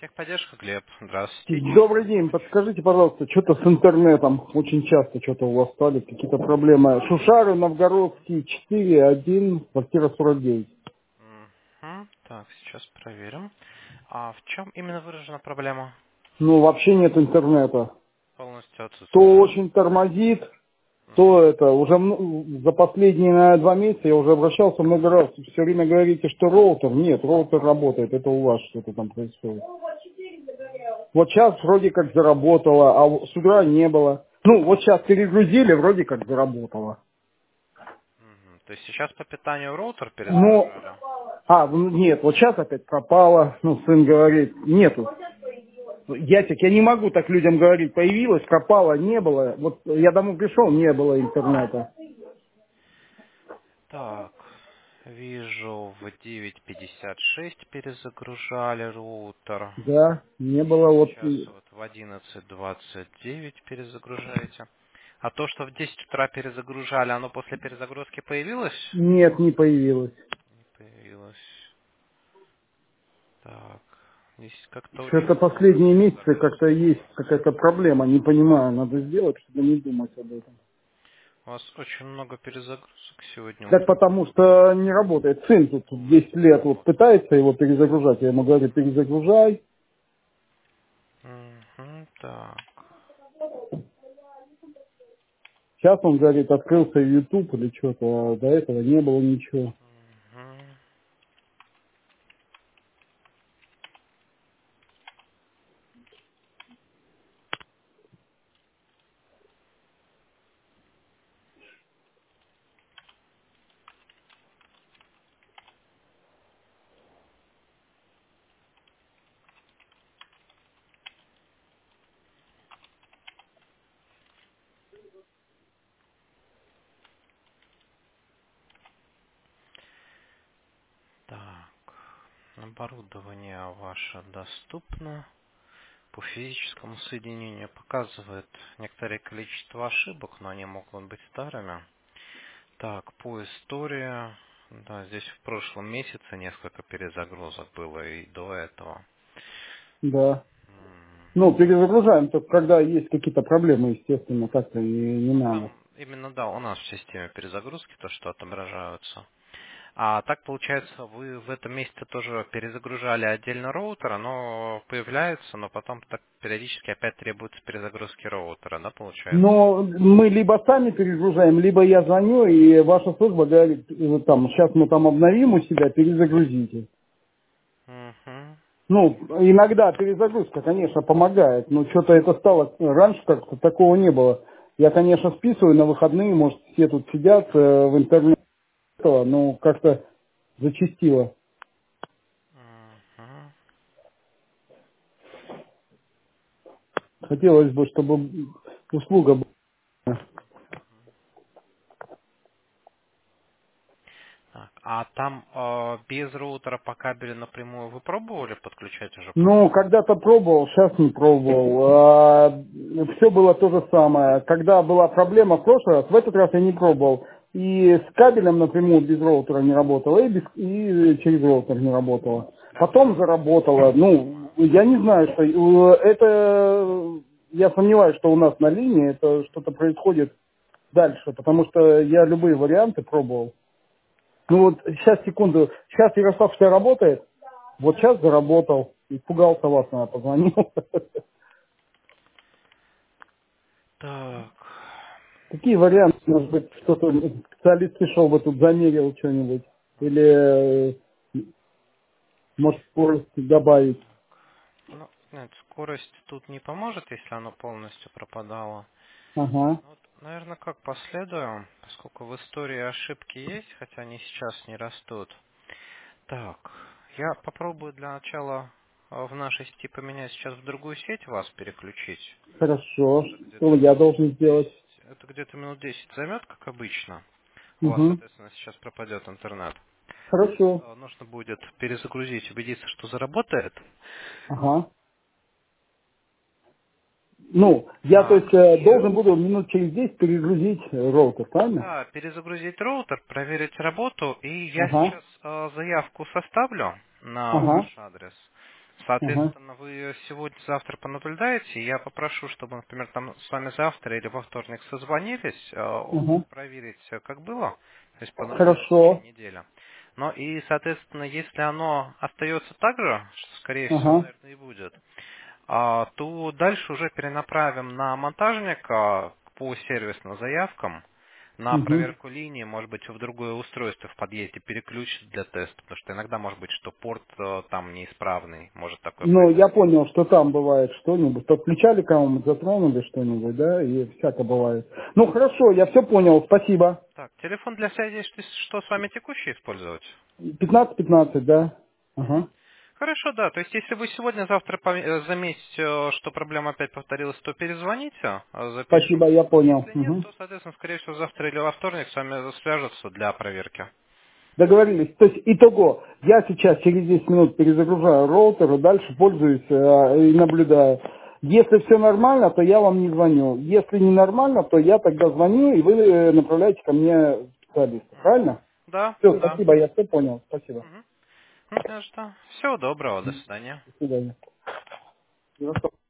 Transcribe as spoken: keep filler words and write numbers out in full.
Техподдержка, Глеб. Здравствуйте. Чем Добрый могу день. помочь? Подскажите, пожалуйста, что-то с интернетом очень часто что-то у вас стали, какие-то проблемы. Шушары, Новгородский, четыре, один, квартира сорок девять. Мгм. Так, сейчас проверим. А в чем именно выражена проблема? Ну, вообще нет интернета. Полностью То отсутствует, да? очень тормозит, то Мгм. это, уже м- за последние, наверное, два месяца я уже обращался много раз. Все время говорите, что роутер. Нет, роутер работает, это у вас что-то там происходит. Вот сейчас вроде как заработало, а в- с утра не было. Ну, вот сейчас перегрузили, вроде как заработало. Мгм. То есть сейчас по питанию роутер Ну, перезагружали? а, ну, нет, вот сейчас опять пропало, ну, сын говорит, нету. Ясик, я не могу так людям говорить, появилось, пропало, не было. Вот я домой пришел, не было интернета. Так, вижу, в девять пятьдесят шесть перезагружали роутер. Да, не было вот, Сейчас вот в одиннадцать двадцать девять перезагружаете. А то, что в десять утра перезагружали, оно после перезагрузки появилось? нет, не появилось. Не появилось. Так, здесь как-то Что-то очень много последние месяцы как-то перезагрузок. есть какая-то проблема, не понимаю, надо сделать, чтобы не думать об этом. У вас очень много перезагрузок сегодня Так утром потому было. что не работает. Сын тут десять лет вот пытается его перезагружать, я ему говорю, перезагружай. Мгм, так. Сейчас он говорит, открылся YouTube или что-то, а до этого не было ничего. Мгм, так. Оборудование ваше доступно. По физическому соединению показывает некоторое количество ошибок, но они могут быть старыми. Так, по истории. Да, здесь в прошлом месяце несколько перезагрузок было и до этого. Да. Ну, Мгм. перезагружаем только когда есть какие-то проблемы, естественно, так-то не, не Ну, надо. там именно, да, у нас в системе перезагрузки то, что отображаются. А так, получается, вы в этом месяце тоже перезагружали отдельно роутер, оно появляется, но потом так периодически опять требуется перезагрузки роутера, да, получается? Но мы либо сами перегружаем, либо я звоню, и ваша служба говорит, э, там, сейчас мы там обновим у себя, перезагрузите. Угу. Ну, иногда перезагрузка, конечно, помогает, но что-то это стало, раньше как-то такого не было. Я, конечно, списываю на выходные, может, все тут сидят э, в интернете, но как-то зачастило. Угу. Хотелось бы, чтобы услуга была. Так, а там э, без роутера по кабелю напрямую вы пробовали подключать уже Ну, почту? когда-то пробовал, сейчас не пробовал. Все было то же самое. Когда была проблема в прошлый раз, в этот раз я не пробовал. И с кабелем напрямую без роутера не работало, и, без, и через роутер не работало. Потом заработало. Ну, я не знаю, что э, это... Я сомневаюсь, что у нас на линии это что-то происходит дальше, потому что я любые варианты пробовал. Ну вот сейчас, секунду. Сейчас Ярославская работает. Вот сейчас заработал. Испугался вас, наверное, позвонил. Так. Какие варианты, может быть, что-то специалист пришел бы тут, замерил что-нибудь? Или, э, может, скорость добавить? Ну, нет, скорость тут не поможет, если оно полностью пропадало. Ага, Вот, наверное, как последуем, поскольку в истории ошибки есть, хотя они сейчас не растут. Так, я попробую для начала э, в нашей сети поменять сейчас в другую сеть вас переключить. хорошо. Тоже Что где-то я минут должен сделать? десять. Это где-то минут десять займет, как обычно. У вас, Угу. соответственно, сейчас пропадет интернет. Хорошо. Э, Нужно будет перезагрузить, убедиться, что заработает. Ага. Ну, я, то Так, есть, э, и должен буду минут через десять перегрузить э, роутер, правильно? да, перезагрузить роутер, проверить работу, и я Ага, сейчас э, заявку составлю на ага, ваш адрес. Ага. Соответственно, вы сегодня-завтра понаблюдаете, и я попрошу, чтобы, например, там с вами завтра или во вторник созвонились, э, Ага. проверить, э, как было, то есть понаблюдать в Хорошо. течение недели. Но и, соответственно, если оно остается так же, что, скорее всего, Ага. наверное, и будет, а, то дальше уже перенаправим на монтажника по сервисным заявкам, на Угу. проверку линии, может быть, в другое устройство в подъезде переключить для теста, потому что иногда может быть, что порт э, там неисправный, может такое Ну, я происходить. понял, что там бывает что-нибудь. Подключали кому-нибудь, затронули что-нибудь, да, и всяко бывает. Ну, хорошо, я все понял, спасибо. Так, телефон для связи, что, что с вами текущий использовать? Пятнадцать пятнадцать, да? Мгм. Ага. Хорошо, да. То есть, если вы сегодня-завтра пом- э, заметите, э, что проблема опять повторилась, то перезвоните, э, Спасибо, запишем. я понял. Если нет, Угу. то, соответственно, скорее всего, завтра или во вторник с вами свяжутся для проверки. Договорились. То есть, итого, я сейчас через десять минут перезагружаю роутер и дальше пользуюсь э, и наблюдаю. Если все нормально, то я вам не звоню. Если не нормально, то я тогда звоню, и вы э, направляете ко мне специалиста. Мгм. Правильно? Да, Все, да. спасибо, я все понял. Спасибо. Мгм. Ну, не за что. Всего доброго, до свидания. До свидания. Ярослав.